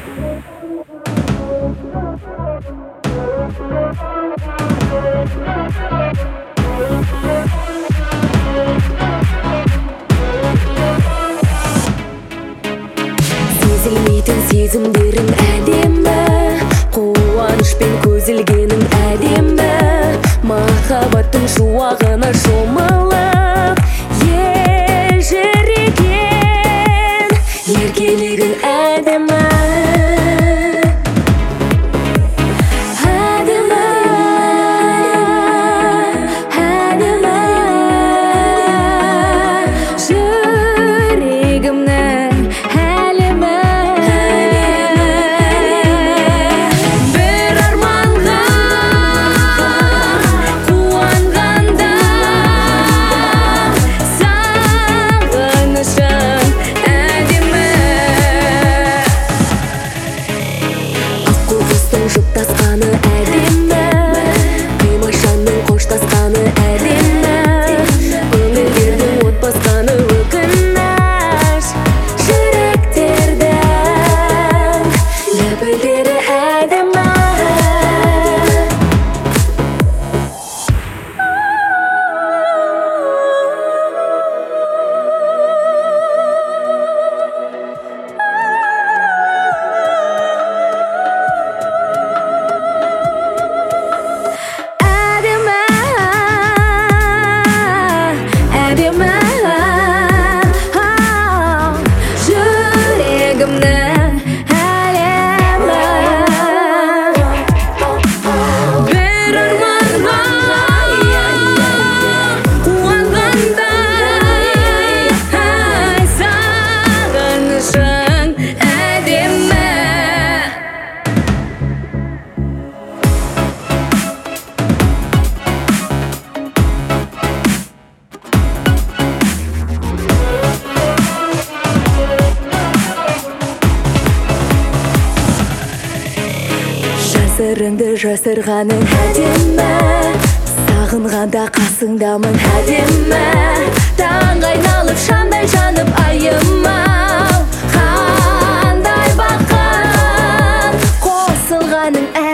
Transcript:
Сезілмейтін сезімдерің әдемі, қуанышпен көзілгенің әдемі, махаббаттың шуағына шомылып ежіреген еркелігің әдемі. Жұптасқаны әдемі, қимашанның қоштасқаны әдемі, көңілдердің от басқаны өкініш, жүректердің лүпілдері әдемі. Сырыңды жасырғаның әдемі, сағынғанда қасыңдамын әдемі, таң айналып шамдай жанып айымау, қандай бақыт қосылғаның